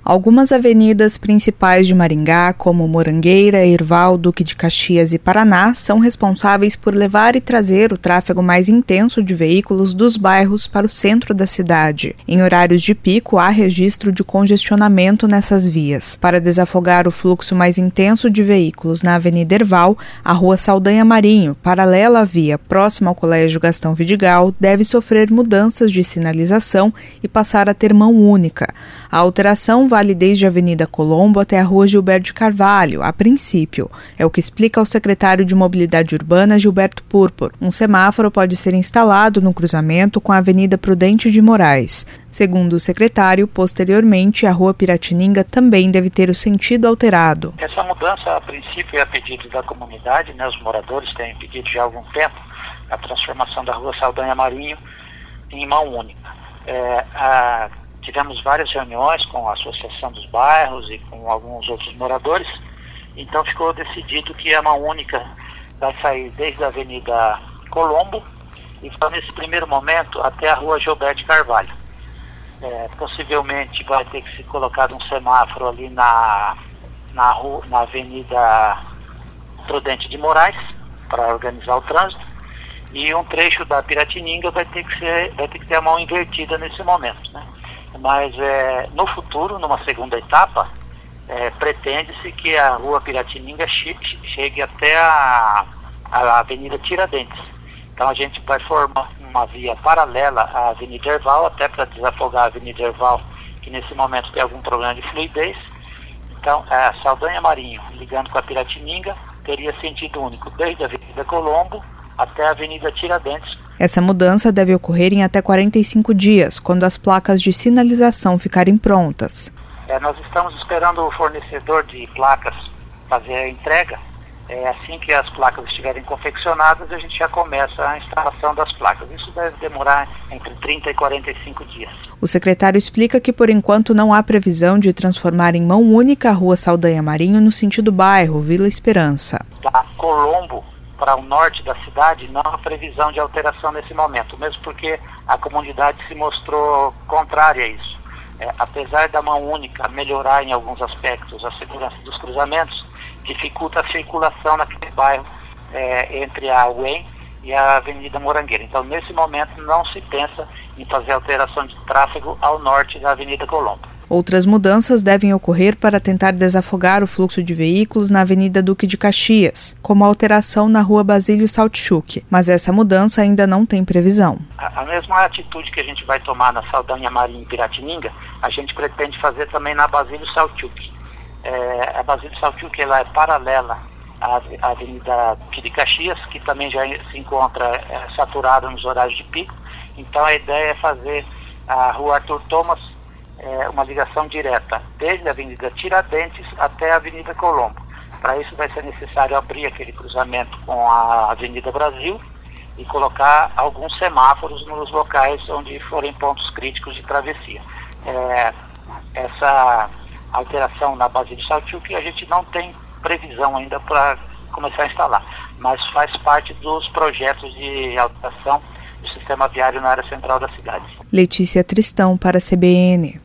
Algumas avenidas principais de Maringá, como Morangueira, Herval, Duque de Caxias e Paraná, são responsáveis por levar e trazer o tráfego mais intenso de veículos dos bairros para o centro da cidade. Em horários de pico, há registro de congestionamento nessas vias. Para desafogar o fluxo mais intenso de veículos na Avenida Herval, a Rua Saldanha Marinho, paralela à via próxima ao Colégio Gastão Vidigal, deve sofrer mudanças de sinalização e passar a ter mão única. A alteração vale desde a Avenida Colombo até a Rua Gilberto de Carvalho, a princípio. É o que explica o secretário de Mobilidade Urbana, Gilberto Purpur. Um semáforo pode ser instalado no cruzamento com a Avenida Prudente de Moraes. Segundo o secretário, posteriormente, a Rua Piratininga também deve ter o sentido alterado. Essa mudança, a princípio, é a pedido da comunidade, Os moradores têm pedido já há algum tempo a transformação da Rua Saldanha Marinho em mão única. Tivemos várias reuniões com a Associação dos Bairros e com alguns outros moradores, então ficou decidido que a mão única vai sair desde a Avenida Colombo e vai, nesse primeiro momento, até a Rua Gilberto de Carvalho. Possivelmente vai ter que ser colocado um semáforo ali na Avenida Prudente de Moraes para organizar o trânsito, e um trecho da Piratininga vai ter que ter a mão invertida nesse momento, Mas no futuro, numa segunda etapa, pretende-se que a Rua Piratininga chegue até a Avenida Tiradentes. Então a gente vai formar uma via paralela à Avenida Herval, até para desafogar a Avenida Herval, que nesse momento tem algum problema de fluidez. Então a Saldanha Marinho, ligando com a Piratininga, teria sentido único desde a Avenida Colombo até a Avenida Tiradentes. Essa mudança deve ocorrer em até 45 dias, quando as placas de sinalização ficarem prontas. Nós estamos esperando o fornecedor de placas fazer a entrega. Assim que as placas estiverem confeccionadas, a gente já começa a instalação das placas. Isso deve demorar entre 30 e 45 dias. O secretário explica que, por enquanto, não há previsão de transformar em mão única a Rua Saldanha Marinho no sentido bairro Vila Esperança. Da Colombo para o norte da cidade, não há previsão de alteração nesse momento, mesmo porque a comunidade se mostrou contrária a isso. Apesar da mão única melhorar em alguns aspectos a segurança dos cruzamentos, dificulta a circulação naquele bairro entre a UEM e a Avenida Morangueira. Então, nesse momento, não se pensa em fazer alteração de tráfego ao norte da Avenida Colombo. Outras mudanças devem ocorrer para tentar desafogar o fluxo de veículos na Avenida Duque de Caxias, como a alteração na Rua Basílio Saltchuk, mas essa mudança ainda não tem previsão. A mesma atitude que a gente vai tomar na Saldanha Marinho e Piratininga, a gente pretende fazer também na Basílio Saltchuk. A Basílio Saltchuk ela é paralela à Avenida Duque de Caxias, que também já se encontra saturada nos horários de pico. Então a ideia é fazer a Rua Arthur Thomas uma ligação direta desde a Avenida Tiradentes até a Avenida Colombo. Para isso vai ser necessário abrir aquele cruzamento com a Avenida Brasil e colocar alguns semáforos nos locais onde forem pontos críticos de travessia. Essa alteração na Basílio Saltchuk a gente não tem previsão ainda para começar a instalar, mas faz parte dos projetos de alteração do sistema viário na área central da cidade. Letícia Tristão para a CBN.